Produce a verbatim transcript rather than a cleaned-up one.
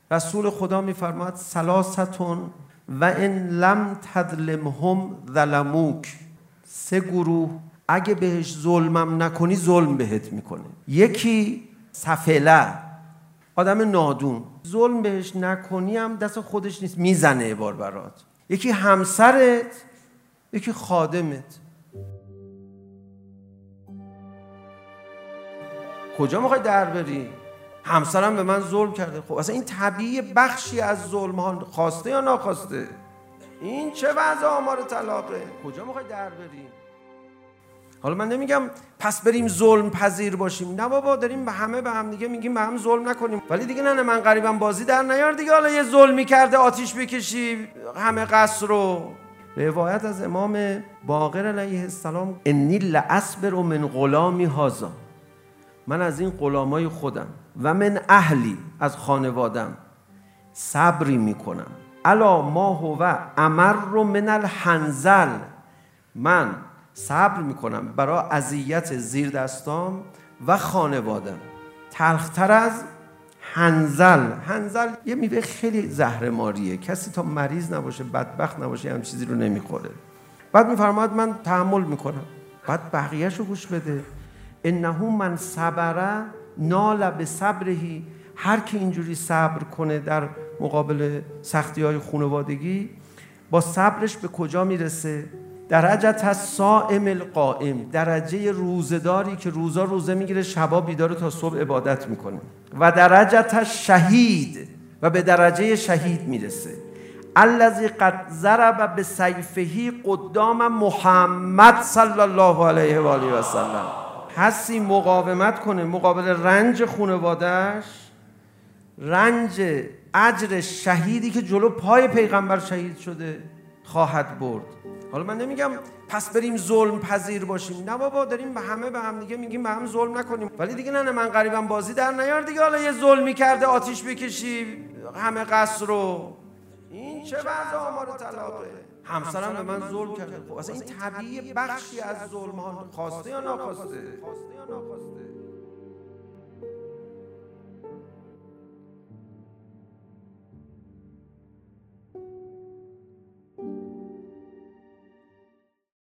رسول خدا میفرماد ثلاثتون و ان لم تظلمهم ظلموک، سه گروه اگه بهش ظلمم نکنی ظلم بهت میکنه. یکی سفله، آدم نادون، ظلم بهش نکنی هم دست خودش نیست، میزنه بار برات. یکی همسرت، یکی خادمت. کجا میخوای در بری؟ همسرم به من ظلم کرده. خب اصلا این طبیعی بخشی از ظلم ها، خواسته یا ناخواسته. این چه وضع آمار طلاقه؟ کجا میخوای در بری؟ حالا من نمیگم پس بریم ظلم پذیر باشیم، نه بابا، داریم به همه به هم دیگه میگیم به هم ظلم نکنیم، ولی دیگه نه نه من غریبم بازی در نیار دیگه. حالا یه ظلمی کرده آتیش بکشی همه قصر رو. روایت از امام باقر علیه السلام، انی لاصبر من غلامی هذا، من از این غلامای خودم و من اهلی، از خانوادم صبری میکنم، الا ما هو امر من الحنظل، من صبر میکنم برای اذیت زیر دستام و خانوادم تلختر از حنظل. حنظل یه میوه خیلی زهرماریه، کسی تا مریض نباشه بدبخت نباشه هم چیزی رو نمیخوره. بعد میفرماد من تحمل میکنم. بعد بقیه‌شو گوش بده، انه من صبر نال بصبره، هر کی اینجوری صبر کنه در مقابل سختی‌های خانوادگی، با صبرش به کجا میرسه؟ درجه الصائم القائم، درجه روزداری که روزا روزه میگیره شبا بیداره تا صبح عبادت میکنه، و درجه الشهید، و به درجه شهید میرسه. الذی قد ضرب بسیفه قدام محمد صلی الله علیه و آله و سلم، حسی مقاومت کنه مقابل رنج خانواده‌اش، رنج اجر شهیدی که جلو پای پیغمبر شهید شده خواهد برد. حالا من نمیگم پس بریم ظلم پذیر باشیم، نه بابا، داریم به همه به هم دیگه میگیم به هم ظلم نکنیم، ولی دیگه نه نه من غریبم بازی در نیار دیگه. حالا یه ظلمی کرده آتیش بکشی همه قصر رو. این چه وضع آمار طلاقه؟ همسرم به من ظلم کرده. خب اصلا این طبیعی بخشی از ظلم ها، خواسته یا ناخواسته.